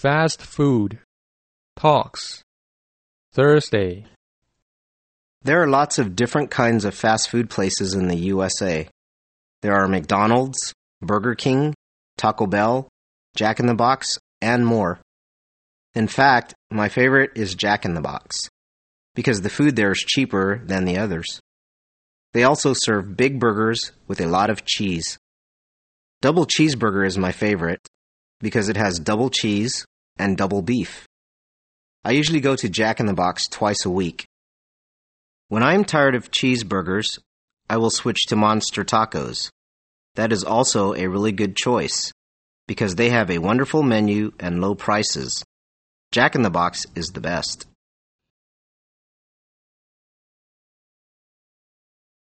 Fast food. Talks. Thursday. There are lots of different kinds of fast food places in the USA. There are McDonald's, Burger King, Taco Bell, Jack in the Box, and more. In fact, my favorite is Jack in the Box, because the food there is cheaper than the others. They also serve big burgers with a lot of cheese. Double cheeseburger is my favorite, because it has double cheese and double beef. I usually go to Jack in the Box twice a week. When I'm tired of cheeseburgers, I will switch to Monster Tacos. That is also a really good choice, because they have a wonderful menu and low prices. Jack in the Box is the best.